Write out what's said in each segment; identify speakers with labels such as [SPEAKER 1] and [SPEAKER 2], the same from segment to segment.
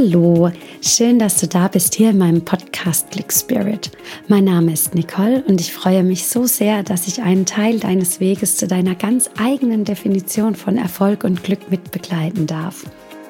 [SPEAKER 1] Hallo, schön, dass du da bist hier in meinem Podcast Click Spirit. Mein Name ist Nicole und ich freue mich so sehr, dass ich einen Teil deines Weges zu deiner ganz eigenen Definition von Erfolg und Glück mit begleiten darf.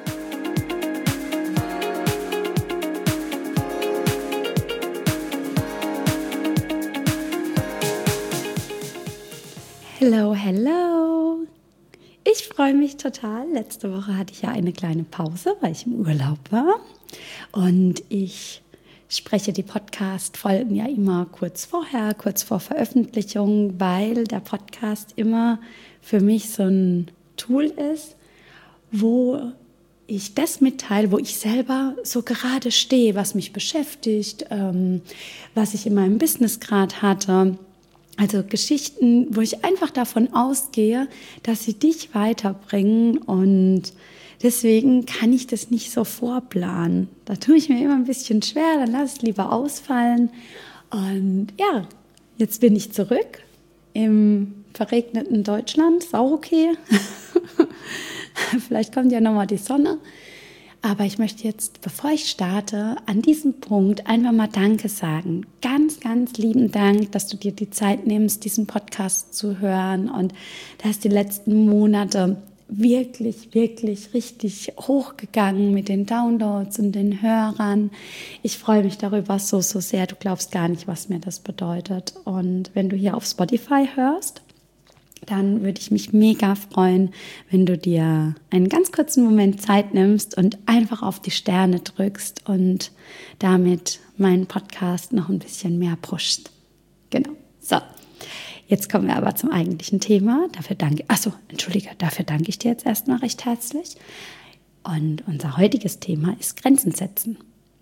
[SPEAKER 1] Hello, hello! Ich freue mich total. Letzte Woche hatte ich ja eine kleine Pause, weil ich im Urlaub war. Und ich spreche die Podcast-Folgen ja immer kurz vor Veröffentlichung, weil der Podcast immer für mich so ein Tool ist, wo ich das mitteile, wo ich selber so gerade stehe, was mich beschäftigt, was ich in meinem Business gerade hatte. Also Geschichten, wo ich einfach davon ausgehe, dass sie dich weiterbringen, und deswegen kann ich das nicht so vorplanen. Da tue ich mir immer ein bisschen schwer, dann lasse ich es lieber ausfallen. Und ja, jetzt bin ich zurück im verregneten Deutschland, ist auch okay. Vielleicht kommt ja nochmal die Sonne. Aber ich möchte jetzt, bevor ich starte, an diesem Punkt einfach mal Danke sagen. Ganz, ganz lieben Dank, dass du dir die Zeit nimmst, diesen Podcast zu hören. Und da ist die letzten Monate wirklich, wirklich richtig hochgegangen mit den Downloads und den Hörern. Ich freue mich darüber so, so sehr. Du glaubst gar nicht, was mir das bedeutet. Und wenn du hier auf Spotify hörst, dann würde ich mich mega freuen, wenn du dir einen ganz kurzen Moment Zeit nimmst und einfach auf die Sterne drückst und damit meinen Podcast noch ein bisschen mehr pusht. Genau. So, jetzt kommen wir aber zum eigentlichen Thema. Dafür danke ich dir jetzt erstmal recht herzlich. Und unser heutiges Thema ist Grenzen setzen.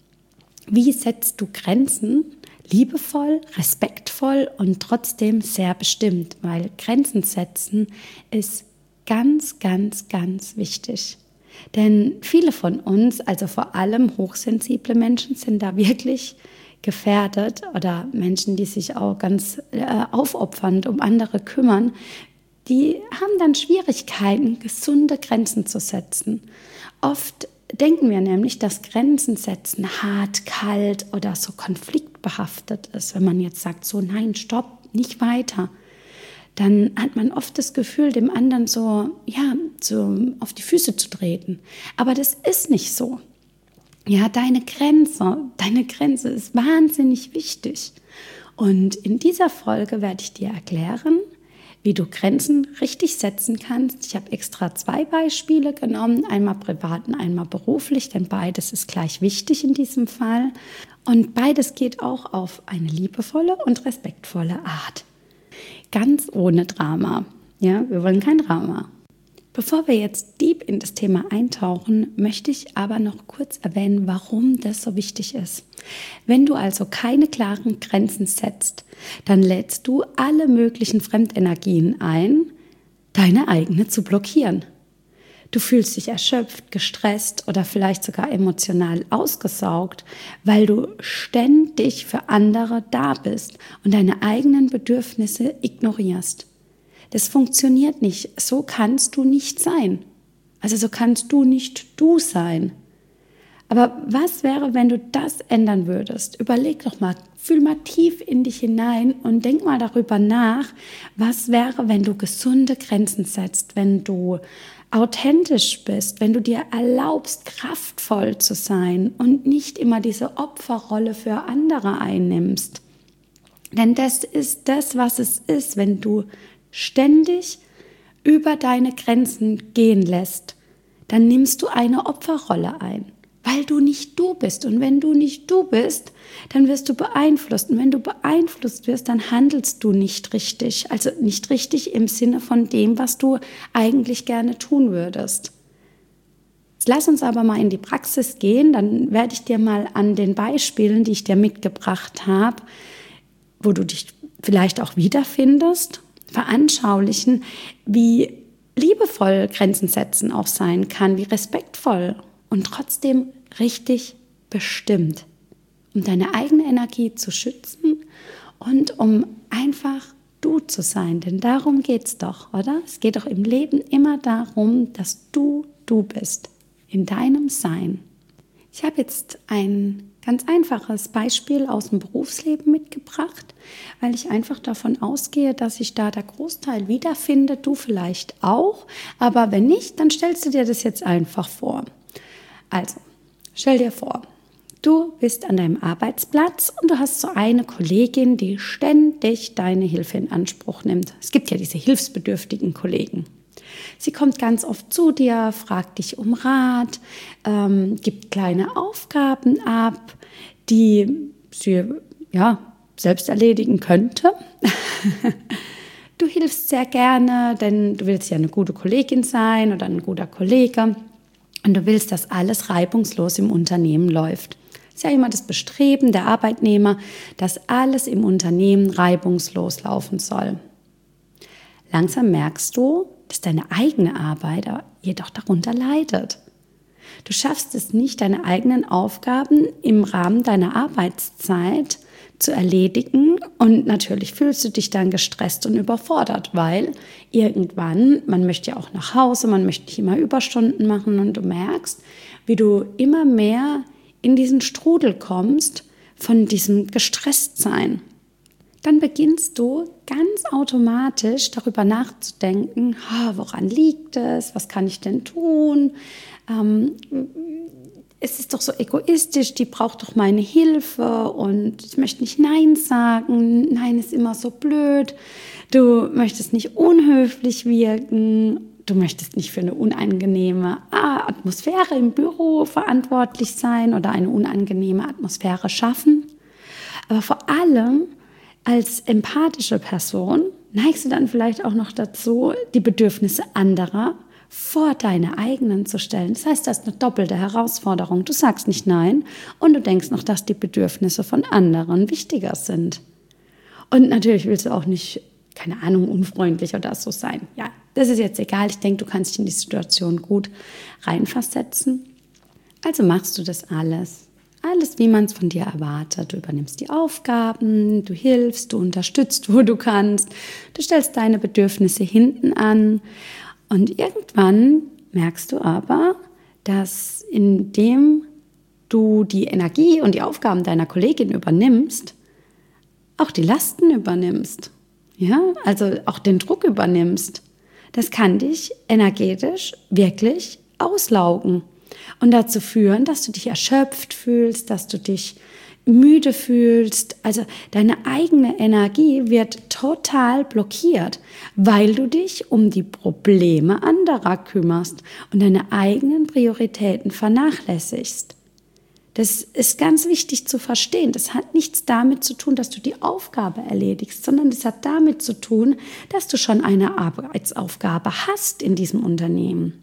[SPEAKER 1] Wie setzt du Grenzen? Liebevoll, respektvoll und trotzdem sehr bestimmt, weil Grenzen setzen ist ganz, ganz, ganz wichtig. Denn viele von uns, also vor allem hochsensible Menschen, sind da wirklich gefährdet, oder Menschen, die sich auch ganz aufopfernd um andere kümmern, die haben dann Schwierigkeiten, gesunde Grenzen zu setzen. Oft denken wir nämlich, dass Grenzen setzen hart, kalt oder so konfliktbehaftet ist. Wenn man jetzt sagt, so nein, stopp, nicht weiter, dann hat man oft das Gefühl, dem anderen so auf die Füße zu treten. Aber das ist nicht so. Ja, deine Grenze ist wahnsinnig wichtig. Und in dieser Folge werde ich dir erklären, wie du Grenzen richtig setzen kannst. Ich habe extra 2 Beispiele genommen, einmal privat und einmal beruflich, denn beides ist gleich wichtig in diesem Fall. Und beides geht auch auf eine liebevolle und respektvolle Art. Ganz ohne Drama. Ja, wir wollen kein Drama. Bevor wir jetzt deep in das Thema eintauchen, möchte ich aber noch kurz erwähnen, warum das so wichtig ist. Wenn du also keine klaren Grenzen setzt, dann lädst du alle möglichen Fremdenergien ein, deine eigene zu blockieren. Du fühlst dich erschöpft, gestresst oder vielleicht sogar emotional ausgesaugt, weil du ständig für andere da bist und deine eigenen Bedürfnisse ignorierst. Das funktioniert nicht. So kannst du nicht sein. Also so kannst du nicht du sein. Aber was wäre, wenn du das ändern würdest? Überleg doch mal, fühl mal tief in dich hinein und denk mal darüber nach, was wäre, wenn du gesunde Grenzen setzt, wenn du authentisch bist, wenn du dir erlaubst, kraftvoll zu sein und nicht immer diese Opferrolle für andere einnimmst. Denn das ist das, was es ist, wenn du ständig über deine Grenzen gehen lässt, dann nimmst du eine Opferrolle ein, weil du nicht du bist. Und wenn du nicht du bist, dann wirst du beeinflusst. Und wenn du beeinflusst wirst, dann handelst du nicht richtig. Also nicht richtig im Sinne von dem, was du eigentlich gerne tun würdest. Jetzt lass uns aber mal in die Praxis gehen. Dann werde ich dir mal an den Beispielen, die ich dir mitgebracht habe, wo du dich vielleicht auch wiederfindest, veranschaulichen, wie liebevoll Grenzen setzen auch sein kann, wie respektvoll und trotzdem richtig bestimmt, um deine eigene Energie zu schützen und um einfach du zu sein. Denn darum geht es doch, oder? Es geht doch im Leben immer darum, dass du bist, in deinem Sein. Ich habe jetzt ein ganz einfaches Beispiel aus dem Berufsleben mitgebracht, weil ich einfach davon ausgehe, dass sich da der Großteil wiederfindet, du vielleicht auch, aber wenn nicht, dann stellst du dir das jetzt einfach vor. Also, stell dir vor, du bist an deinem Arbeitsplatz und du hast so eine Kollegin, die ständig deine Hilfe in Anspruch nimmt. Es gibt ja diese hilfsbedürftigen Kollegen. Sie kommt ganz oft zu dir, fragt dich um Rat, gibt kleine Aufgaben ab, die sie selbst erledigen könnte. Du hilfst sehr gerne, denn du willst ja eine gute Kollegin sein oder ein guter Kollege und du willst, dass alles reibungslos im Unternehmen läuft. Es ist ja immer das Bestreben der Arbeitnehmer, dass alles im Unternehmen reibungslos laufen soll. Langsam merkst du, dass deine eigene Arbeit jedoch darunter leidet. Du schaffst es nicht, deine eigenen Aufgaben im Rahmen deiner Arbeitszeit zu erledigen und natürlich fühlst du dich dann gestresst und überfordert, weil irgendwann, man möchte ja auch nach Hause, man möchte nicht immer Überstunden machen und du merkst, wie du immer mehr in diesen Strudel kommst von diesem Gestresstsein. Dann beginnst du ganz automatisch darüber nachzudenken, woran liegt es, was kann ich denn tun? Es ist doch so egoistisch, die braucht doch meine Hilfe und ich möchte nicht Nein sagen. Nein ist immer so blöd. Du möchtest nicht unhöflich wirken. Du möchtest nicht für eine unangenehme Atmosphäre im Büro verantwortlich sein oder eine unangenehme Atmosphäre schaffen. Aber vor allem als empathische Person neigst du dann vielleicht auch noch dazu, die Bedürfnisse anderer vor deine eigenen zu stellen. Das heißt, das ist eine doppelte Herausforderung. Du sagst nicht Nein und du denkst noch, dass die Bedürfnisse von anderen wichtiger sind. Und natürlich willst du auch nicht, keine Ahnung, unfreundlich oder so sein. Ja, das ist jetzt egal. Ich denke, du kannst dich in die Situation gut reinversetzen. Also machst du das alles. Alles, wie man es von dir erwartet. Du übernimmst die Aufgaben, du hilfst, du unterstützt, wo du kannst. Du stellst deine Bedürfnisse hinten an. Und irgendwann merkst du aber, dass indem du die Energie und die Aufgaben deiner Kollegin übernimmst, auch die Lasten übernimmst. Ja, also auch den Druck übernimmst. Das kann dich energetisch wirklich auslaugen. Und dazu führen, dass du dich erschöpft fühlst, dass du dich müde fühlst. Also deine eigene Energie wird total blockiert, weil du dich um die Probleme anderer kümmerst und deine eigenen Prioritäten vernachlässigst. Das ist ganz wichtig zu verstehen. Das hat nichts damit zu tun, dass du die Aufgabe erledigst, sondern das hat damit zu tun, dass du schon eine Arbeitsaufgabe hast in diesem Unternehmen.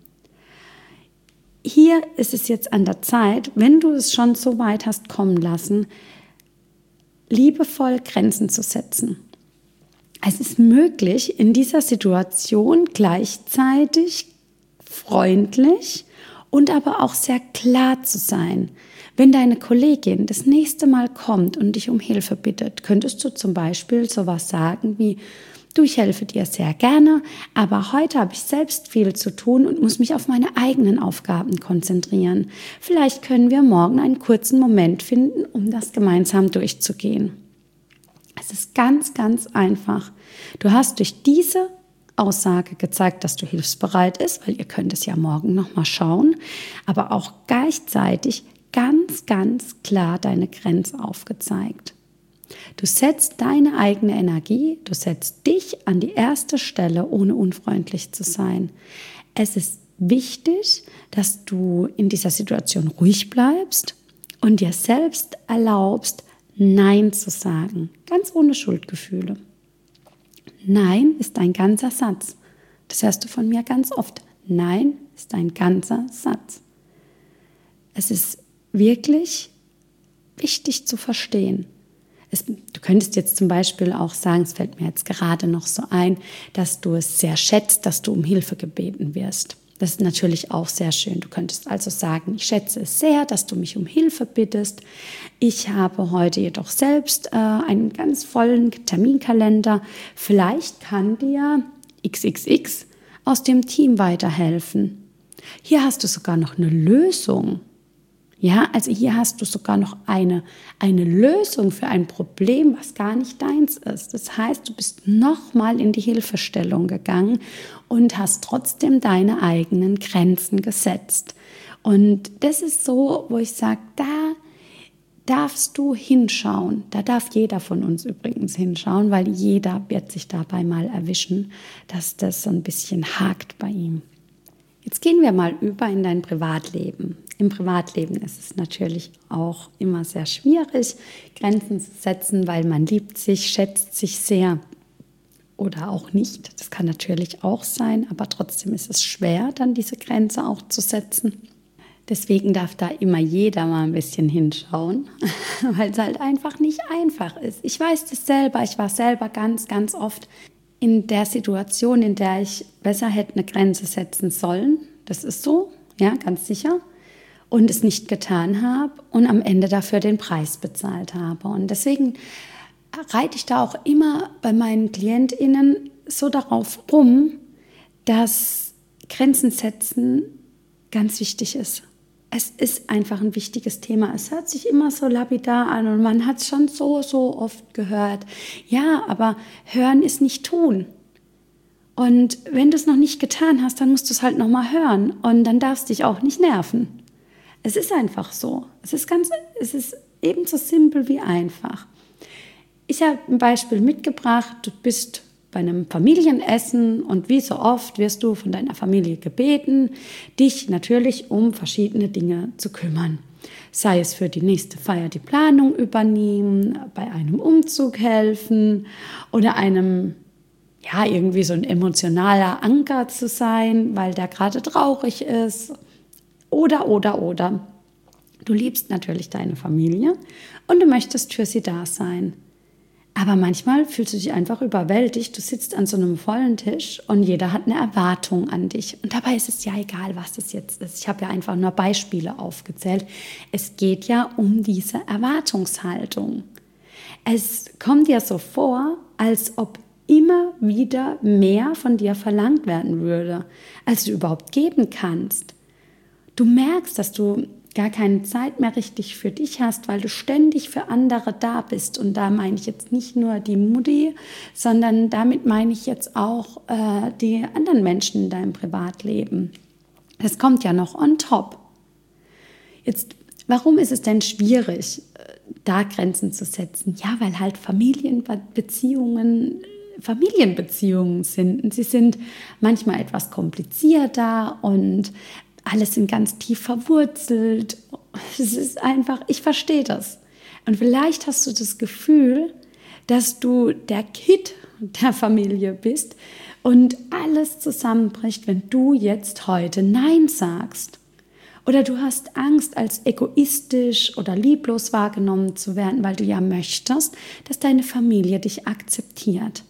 [SPEAKER 1] Hier ist es jetzt an der Zeit, wenn du es schon so weit hast kommen lassen, liebevoll Grenzen zu setzen. Es ist möglich, in dieser Situation gleichzeitig freundlich und aber auch sehr klar zu sein. Wenn deine Kollegin das nächste Mal kommt und dich um Hilfe bittet, könntest du zum Beispiel sowas sagen wie: Du, ich helfe dir sehr gerne, aber heute habe ich selbst viel zu tun und muss mich auf meine eigenen Aufgaben konzentrieren. Vielleicht können wir morgen einen kurzen Moment finden, um das gemeinsam durchzugehen. Es ist ganz, ganz einfach. Du hast durch diese Aussage gezeigt, dass du hilfsbereit bist, weil ihr könnt es ja morgen nochmal schauen, aber auch gleichzeitig ganz, ganz klar deine Grenze aufgezeigt. Du setzt deine eigene Energie, du setzt dich an die erste Stelle, ohne unfreundlich zu sein. Es ist wichtig, dass du in dieser Situation ruhig bleibst und dir selbst erlaubst, Nein zu sagen, ganz ohne Schuldgefühle. Nein ist ein ganzer Satz. Das hörst du von mir ganz oft. Nein ist ein ganzer Satz. Es ist wirklich wichtig zu verstehen. Du könntest jetzt zum Beispiel auch sagen, es fällt mir jetzt gerade noch so ein, dass du es sehr schätzt, dass du um Hilfe gebeten wirst. Das ist natürlich auch sehr schön. Du könntest also sagen: Ich schätze es sehr, dass du mich um Hilfe bittest. Ich habe heute jedoch selbst einen ganz vollen Terminkalender. Vielleicht kann dir XXX aus dem Team weiterhelfen. Hier hast du sogar noch eine Lösung. Ja, also hier hast du sogar noch eine Lösung für ein Problem, was gar nicht deins ist. Das heißt, du bist nochmal in die Hilfestellung gegangen und hast trotzdem deine eigenen Grenzen gesetzt. Und das ist so, wo ich sage, da darfst du hinschauen. Da darf jeder von uns übrigens hinschauen, weil jeder wird sich dabei mal erwischen, dass das so ein bisschen hakt bei ihm. Jetzt gehen wir mal über in dein Privatleben. Im Privatleben ist es natürlich auch immer sehr schwierig, Grenzen zu setzen, weil man liebt sich, schätzt sich sehr oder auch nicht. Das kann natürlich auch sein, aber trotzdem ist es schwer, dann diese Grenze auch zu setzen. Deswegen darf da immer jeder mal ein bisschen hinschauen, weil es halt einfach nicht einfach ist. Ich weiß das selber, ich war selber ganz, ganz oft in der Situation, in der ich besser hätte eine Grenze setzen sollen. Das ist so, ja, ganz sicher. Und es nicht getan habe und am Ende dafür den Preis bezahlt habe. Und deswegen reite ich da auch immer bei meinen KlientInnen so darauf rum, dass Grenzen setzen ganz wichtig ist. Es ist einfach ein wichtiges Thema. Es hört sich immer so lapidar an und man hat es schon so oft gehört. Ja, aber hören ist nicht tun. Und wenn du es noch nicht getan hast, dann musst du es halt nochmal hören und dann darfst du dich auch nicht nerven. Es ist einfach so. Es ist ebenso simpel wie einfach. Ich habe ein Beispiel mitgebracht. Du bist bei einem Familienessen und wie so oft wirst du von deiner Familie gebeten, dich natürlich um verschiedene Dinge zu kümmern. Sei es für die nächste Feier die Planung übernehmen, bei einem Umzug helfen oder einem, ja, irgendwie so ein emotionaler Anker zu sein, weil der gerade traurig ist. Oder. Du liebst natürlich deine Familie und du möchtest für sie da sein. Aber manchmal fühlst du dich einfach überwältigt. Du sitzt an so einem vollen Tisch und jeder hat eine Erwartung an dich. Und dabei ist es ja egal, was das jetzt ist. Ich habe ja einfach nur Beispiele aufgezählt. Es geht ja um diese Erwartungshaltung. Es kommt dir so vor, als ob immer wieder mehr von dir verlangt werden würde, als du überhaupt geben kannst. Du merkst, dass du gar keine Zeit mehr richtig für dich hast, weil du ständig für andere da bist. Und da meine ich jetzt nicht nur die Mutti, sondern damit meine ich jetzt auch die anderen Menschen in deinem Privatleben. Das kommt ja noch on top. Jetzt, warum ist es denn schwierig, da Grenzen zu setzen? Ja, weil halt Familienbeziehungen sind. Und sie sind manchmal etwas komplizierter und alles sind ganz tief verwurzelt. Es ist einfach, ich verstehe das. Und vielleicht hast du das Gefühl, dass du der Kid der Familie bist und alles zusammenbricht, wenn du jetzt heute Nein sagst. Oder du hast Angst, als egoistisch oder lieblos wahrgenommen zu werden, weil du ja möchtest, dass deine Familie dich akzeptiert.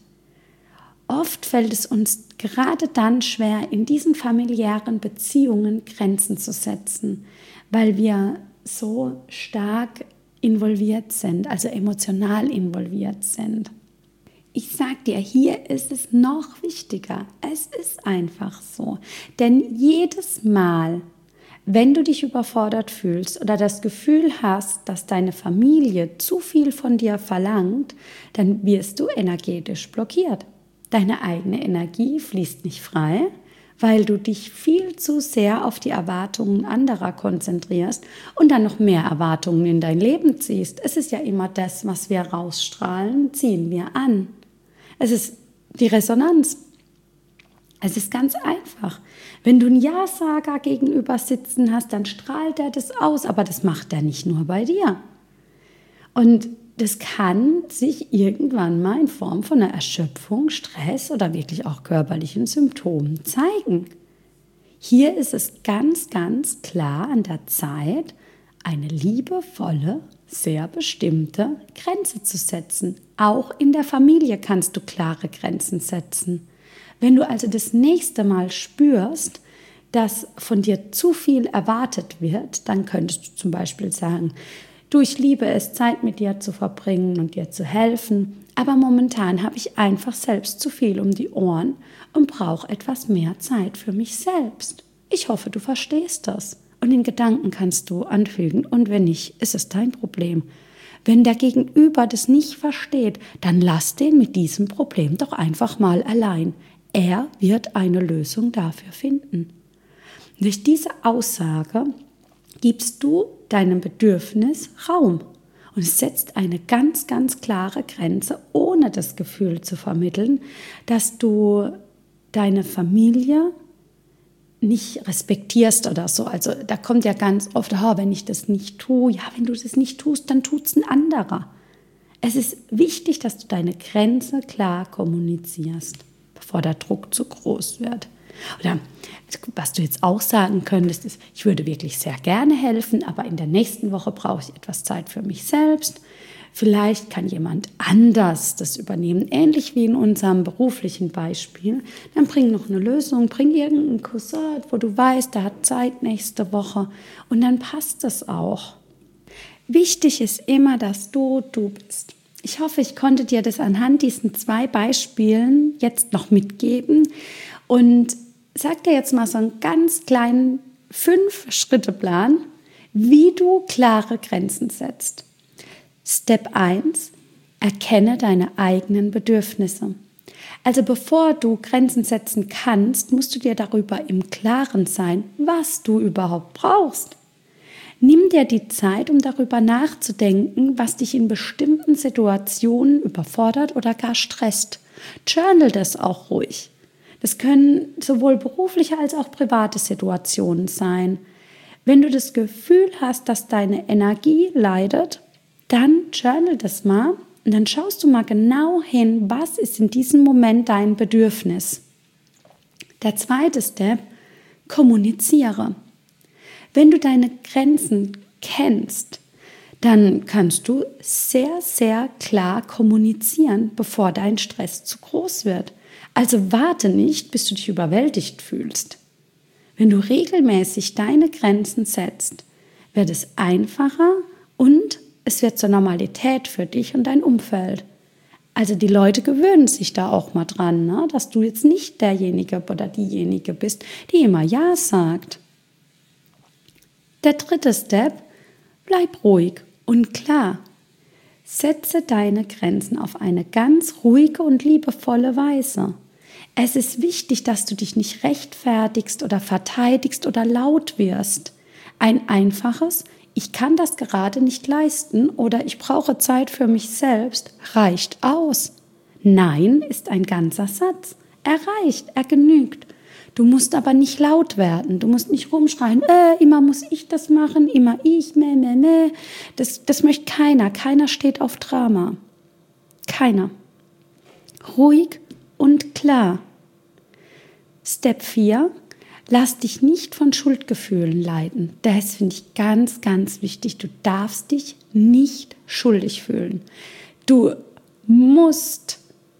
[SPEAKER 1] Oft fällt es uns gerade dann schwer, in diesen familiären Beziehungen Grenzen zu setzen, weil wir so stark involviert sind, also emotional involviert sind. Ich sag dir, hier ist es noch wichtiger. Es ist einfach so. Denn jedes Mal, wenn du dich überfordert fühlst oder das Gefühl hast, dass deine Familie zu viel von dir verlangt, dann wirst du energetisch blockiert. Deine eigene Energie fließt nicht frei, weil du dich viel zu sehr auf die Erwartungen anderer konzentrierst und dann noch mehr Erwartungen in dein Leben ziehst. Es ist ja immer das, was wir rausstrahlen, ziehen wir an. Es ist die Resonanz. Es ist ganz einfach. Wenn du einen Ja-Sager gegenüber sitzen hast, dann strahlt er das aus, aber das macht er nicht nur bei dir. Und das kann sich irgendwann mal in Form von einer Erschöpfung, Stress oder wirklich auch körperlichen Symptomen zeigen. Hier ist es ganz, ganz klar an der Zeit, eine liebevolle, sehr bestimmte Grenze zu setzen. Auch in der Familie kannst du klare Grenzen setzen. Wenn du also das nächste Mal spürst, dass von dir zu viel erwartet wird, dann könntest du zum Beispiel sagen: Du, ich liebe es, Zeit mit dir zu verbringen und dir zu helfen, aber momentan habe ich einfach selbst zu viel um die Ohren und brauche etwas mehr Zeit für mich selbst. Ich hoffe, du verstehst das. Und in Gedanken kannst du anfügen, und wenn nicht, ist es dein Problem. Wenn der Gegenüber das nicht versteht, dann lass den mit diesem Problem doch einfach mal allein. Er wird eine Lösung dafür finden. Durch diese Aussage gibst du deinem Bedürfnis Raum und es setzt eine ganz, ganz klare Grenze, ohne das Gefühl zu vermitteln, dass du deine Familie nicht respektierst oder so. Also da kommt ja ganz oft, wenn ich das nicht tue, ja, wenn du das nicht tust, dann tut es ein anderer. Es ist wichtig, dass du deine Grenze klar kommunizierst, bevor der Druck zu groß wird. Oder was du jetzt auch sagen könntest, ist, ich würde wirklich sehr gerne helfen, aber in der nächsten Woche brauche ich etwas Zeit für mich selbst. Vielleicht kann jemand anders das übernehmen, ähnlich wie in unserem beruflichen Beispiel. Dann bring noch eine Lösung, bring irgendeinen Cousin, wo du weißt, der hat Zeit nächste Woche und dann passt das auch. Wichtig ist immer, dass du bist. Ich hoffe, ich konnte dir das anhand diesen 2 Beispielen jetzt noch mitgeben und sag dir jetzt mal so einen ganz kleinen 5-Schritte-Plan, wie du klare Grenzen setzt. Step 1, erkenne deine eigenen Bedürfnisse. Also bevor du Grenzen setzen kannst, musst du dir darüber im Klaren sein, was du überhaupt brauchst. Nimm dir die Zeit, um darüber nachzudenken, was dich in bestimmten Situationen überfordert oder gar stresst. Journal das auch ruhig. Das können sowohl berufliche als auch private Situationen sein. Wenn du das Gefühl hast, dass deine Energie leidet, dann journal das mal und dann schaust du mal genau hin, was ist in diesem Moment dein Bedürfnis. Der 2. Step, kommuniziere. Wenn du deine Grenzen kennst, dann kannst du sehr, sehr klar kommunizieren, bevor dein Stress zu groß wird. Also warte nicht, bis du dich überwältigt fühlst. Wenn du regelmäßig deine Grenzen setzt, wird es einfacher und es wird zur Normalität für dich und dein Umfeld. Also die Leute gewöhnen sich da auch mal dran, ne? Dass du jetzt nicht derjenige oder diejenige bist, die immer Ja sagt. Der 3. Step, bleib ruhig und klar. Setze deine Grenzen auf eine ganz ruhige und liebevolle Weise. Es ist wichtig, dass du dich nicht rechtfertigst oder verteidigst oder laut wirst. Ein einfaches, ich kann das gerade nicht leisten oder ich brauche Zeit für mich selbst, reicht aus. Nein ist ein ganzer Satz. Er reicht, er genügt. Du musst aber nicht laut werden, du musst nicht rumschreien, immer muss ich das machen, immer ich, meh. Das möchte keiner, keiner steht auf Drama. Keiner. Ruhig und klar. Step 4, lass dich nicht von Schuldgefühlen leiten. Das finde ich ganz, ganz wichtig. Du darfst dich nicht schuldig fühlen. Du musst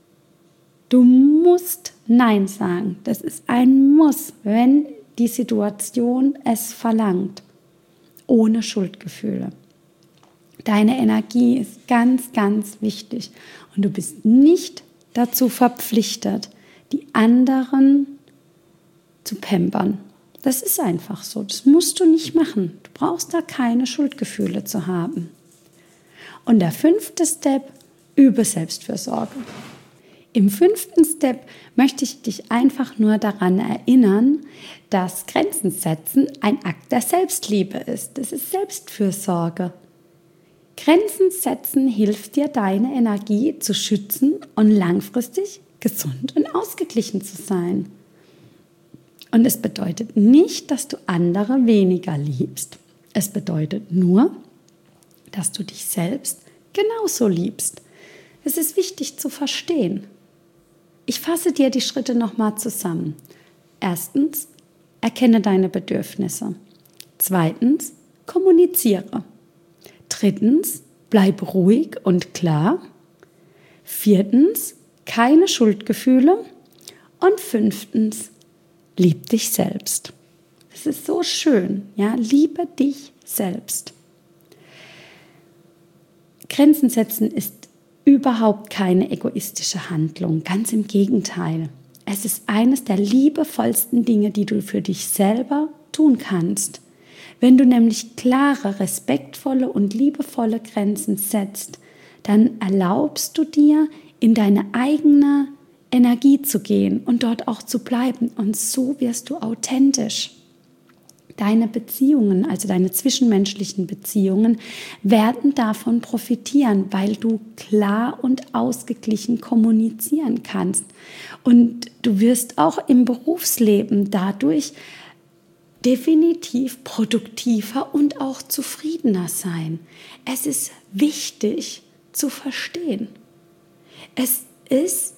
[SPEAKER 1] Nein sagen. Das ist ein Muss, wenn die Situation es verlangt. Ohne Schuldgefühle. Deine Energie ist ganz, ganz wichtig. Und du bist nicht dazu verpflichtet, die anderen zu pampern. Das ist einfach so. Das musst du nicht machen. Du brauchst da keine Schuldgefühle zu haben. Und der 5. Step, übe Selbstfürsorge. Im 5. Step möchte ich dich einfach nur daran erinnern, dass Grenzen setzen ein Akt der Selbstliebe ist. Das ist Selbstfürsorge. Grenzen setzen hilft dir, deine Energie zu schützen und langfristig gesund und ausgeglichen zu sein. Und es bedeutet nicht, dass du andere weniger liebst. Es bedeutet nur, dass du dich selbst genauso liebst. Es ist wichtig zu verstehen. Ich fasse dir die Schritte nochmal zusammen. 1. Erkenne deine Bedürfnisse. 2. Kommuniziere. 3. Bleib ruhig und klar. 4. Keine Schuldgefühle. Und 5. Lieb dich selbst. Das ist so schön. Ja? Liebe dich selbst. Grenzen setzen ist überhaupt keine egoistische Handlung. Ganz im Gegenteil. Es ist eines der liebevollsten Dinge, die du für dich selber tun kannst. Wenn du nämlich klare, respektvolle und liebevolle Grenzen setzt, dann erlaubst du dir, in deine eigene Energie zu gehen und dort auch zu bleiben. Und so wirst du authentisch. Deine Beziehungen, also deine zwischenmenschlichen Beziehungen, werden davon profitieren, weil du klar und ausgeglichen kommunizieren kannst. Und du wirst auch im Berufsleben dadurch definitiv produktiver und auch zufriedener sein. Es ist wichtig zu verstehen. Es ist,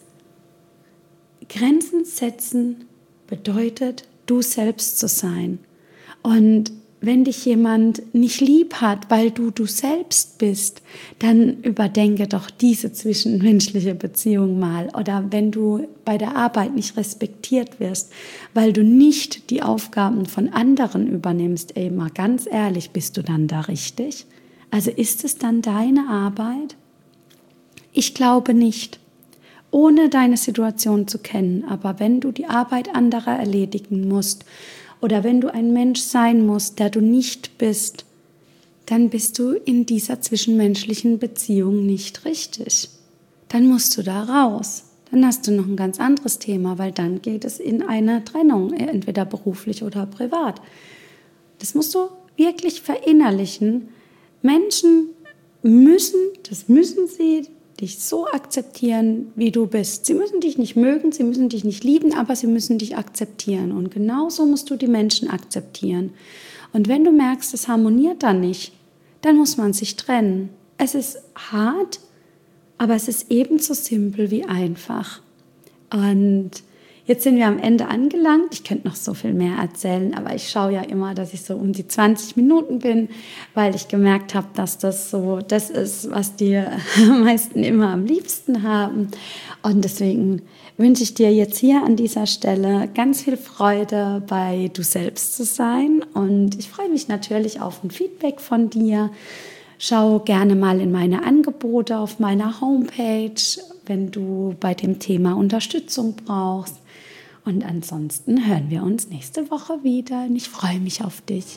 [SPEAKER 1] Grenzen setzen bedeutet, du selbst zu sein. Und wenn dich jemand nicht lieb hat, weil du selbst bist, dann überdenke doch diese zwischenmenschliche Beziehung mal. Oder wenn du bei der Arbeit nicht respektiert wirst, weil du nicht die Aufgaben von anderen übernimmst, ey, mal ganz ehrlich, bist du dann da richtig? Also ist es dann deine Arbeit? Ich glaube nicht. Ohne deine Situation zu kennen, aber wenn du die Arbeit anderer erledigen musst, oder wenn du ein Mensch sein musst, der du nicht bist, dann bist du in dieser zwischenmenschlichen Beziehung nicht richtig. Dann musst du da raus. Dann hast du noch ein ganz anderes Thema, weil dann geht es in eine Trennung, entweder beruflich oder privat. Das musst du wirklich verinnerlichen. Menschen müssen sie, dich so akzeptieren, wie du bist. Sie müssen dich nicht mögen, sie müssen dich nicht lieben, aber sie müssen dich akzeptieren. Und genauso musst du die Menschen akzeptieren. Und wenn du merkst, es harmoniert dann nicht, dann muss man sich trennen. Es ist hart, aber es ist ebenso simpel wie einfach. Und jetzt sind wir am Ende angelangt. Ich könnte noch so viel mehr erzählen, aber ich schaue ja immer, dass ich so um die 20 Minuten bin, weil ich gemerkt habe, dass das so das ist, was die meisten immer am liebsten haben. Und deswegen wünsche ich dir jetzt hier an dieser Stelle ganz viel Freude, bei du selbst zu sein. Und ich freue mich natürlich auf ein Feedback von dir. Schau gerne mal in meine Angebote auf meiner Homepage, wenn du bei dem Thema Unterstützung brauchst. Und ansonsten hören wir uns nächste Woche wieder und ich freue mich auf dich.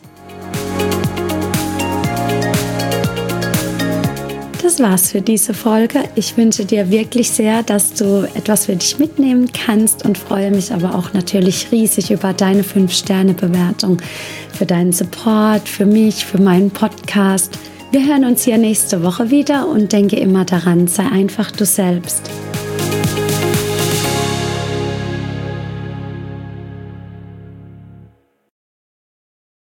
[SPEAKER 1] Das war's für diese Folge. Ich wünsche dir wirklich sehr, dass du etwas für dich mitnehmen kannst und freue mich aber auch natürlich riesig über deine 5-Sterne-Bewertung, für deinen Support, für mich, für meinen Podcast. Wir hören uns hier nächste Woche wieder und denke immer daran, sei einfach du selbst.